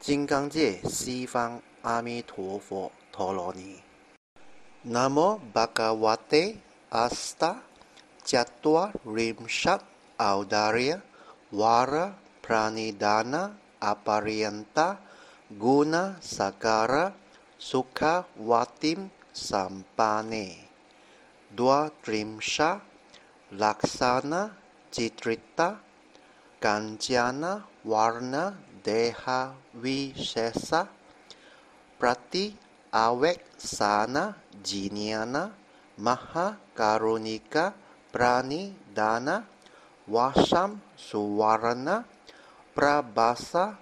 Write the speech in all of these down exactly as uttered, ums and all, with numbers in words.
金刚界西方阿弥陀佛陀罗尼。Namo Bhagavate Asta Chattvarimshat Audarya Vara Pranidhana Aparyanta Guna Sagara Sukha Vatim Sampane Dua Trimsha Laksana Citrita Kanjana Warna Deha Vishesa Prati Awek Sana Jiniana Maha Karunika Prani Dana Wasam Suwarna Prabhasa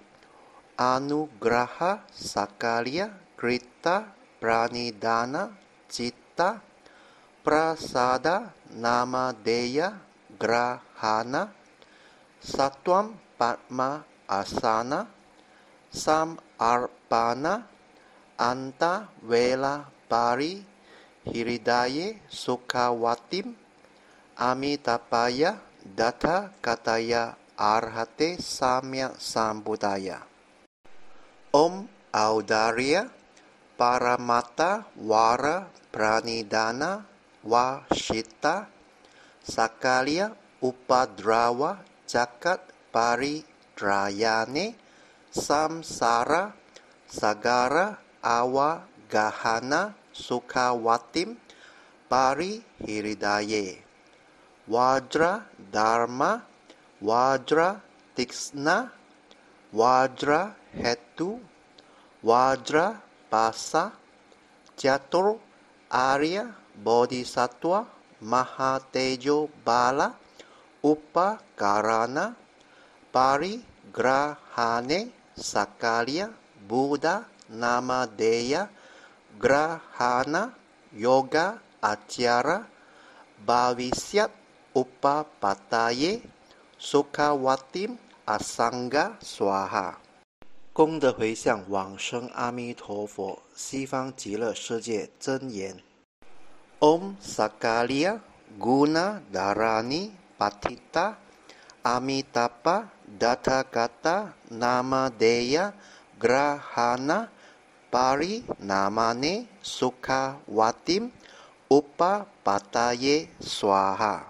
Anugraha Sakarya Krita Pranidhana Citta Prasada Namadeya Grahana Satwam Padma Asana Sam Arpana Anta Vela Pari Hiridaye Sukhawatim Amitapaya Datha Kataya Arhate Samya Sambudaya. Om Audarya Paramata Vara Pranidhana Vashita Sakalya Upadrawa Jagat Paridrayane Samsara Sagara Awa Gahana Sukhawatim Pari Hiridaye Vajra Dharma Vajra Tiksna Vajra Hetu Vajra Pasa Jatur Arya Bodhisattva Mahatejo Bala Upakarana Pari Grahane Sakarya Buddha Namadeya Grahana Yoga Acara Bhavisyat Upapataye Sukhawatim Asanga Swaha。 功德回向往生阿弥陀佛，西方极乐世界真言。Om Sakarya Guna Dharani Patita Amitapa Dathagata Namadeya Grahana Pari Namane Sukhawatim Upapataye Swaha.